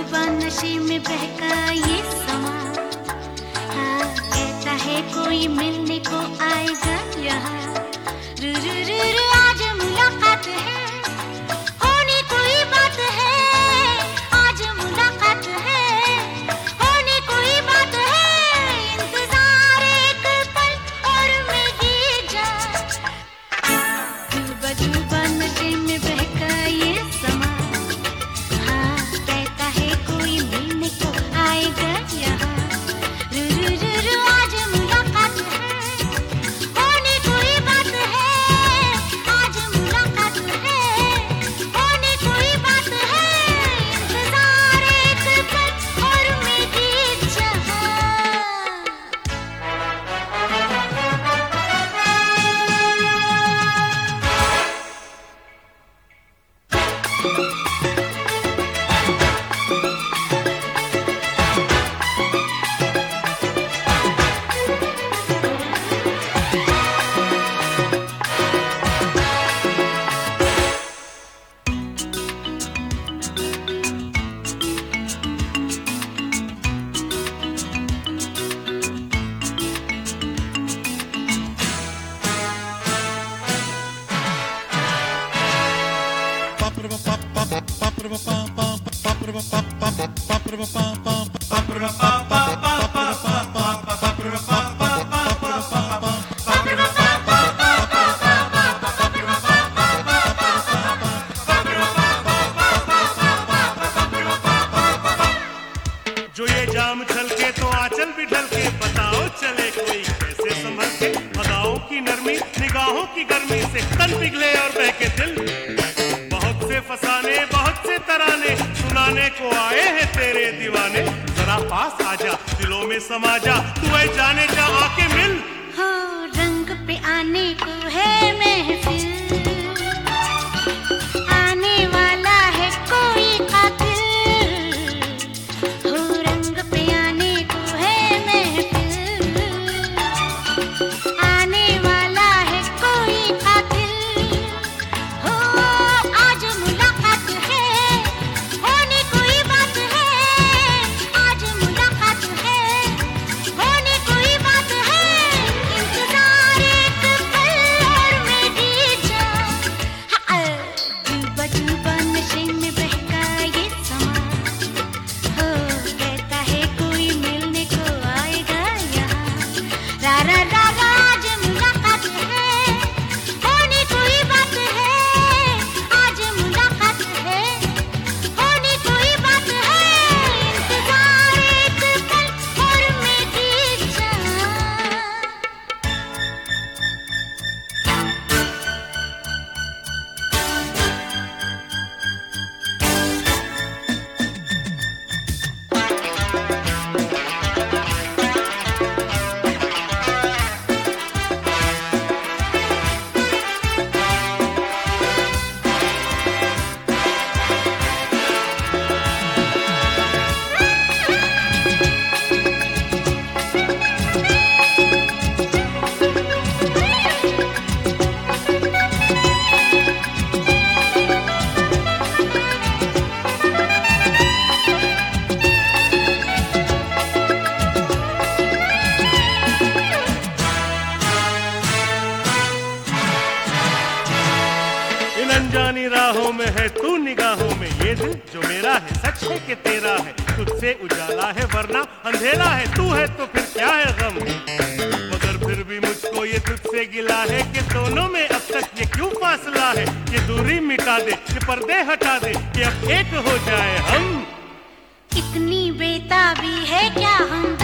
जुबा नशे में बहका ये समा, हाँ कहता है कोई मिलने को आएगा यहाँ। रू रू रू रू आज मुलाकात है, होने कोई बात है, आज मुलाकात है, होने कोई बात है, इंतजार एक पल और मैं गिर जा। जुबा जुबा नशे में बहका ये समा, हाँ कहता है कोई मिलने को आएगा यहाँ। रू रू रू रू आज मुलाकात है, होने कोई बात है, आज मुलाकात है, होने कोई बात है, इंतजार एक पल और मैं गिर जा। जो ये जाम छलके तो आंचल भी ढलके, बताओ चले कोई कैसे संभल के। अदाओं की नरमी निगाहों की गर्मी से तन पिघले और बहके दिल। बहुत से फसाने बहुत से तराने सुनाने को आए हैं तेरे दीवाने। जरा पास आजा दिलों में समा जा, तू ऐ जाने जा आके मिल। हो रंग पे आने को है महफिल, आने वाला है कोई कातिल। हो रंग पे आने को है महफिल, आने वाला है कोई कातिल। हो आज मुलाकात है, होने कोई बात है, आज मुलाकात है, होने कोई बात है, इंतजार एक पल और मैं गिर जा। हाँ जुबा जुबा नशे में बहका ये समा, हो कहता है कोई मिलने को आएगा यहाँ। रा रा रा रा आज मुलाकात है, होने कोई बात है, आज मुलाकात है, होने कोई बात है, इंतजार एक पल और मैं गिर जा। इन अनजानी राहों में है तू निगाहों में, ये दिल जो मेरा है सच है कि तेरा है। तुझसे उजाला है वरना अंधेरा है, तू है तो फिर क्या है गम। मगर फिर भी मुझको ये तुझसे गिला है कि दोनों में अब तक ये क्यों फासला है। ये दूरी मिटा दे, ये पर्दे हटा दे, कि अब एक हो जाए हम। इतनी बेताबी है क्या हम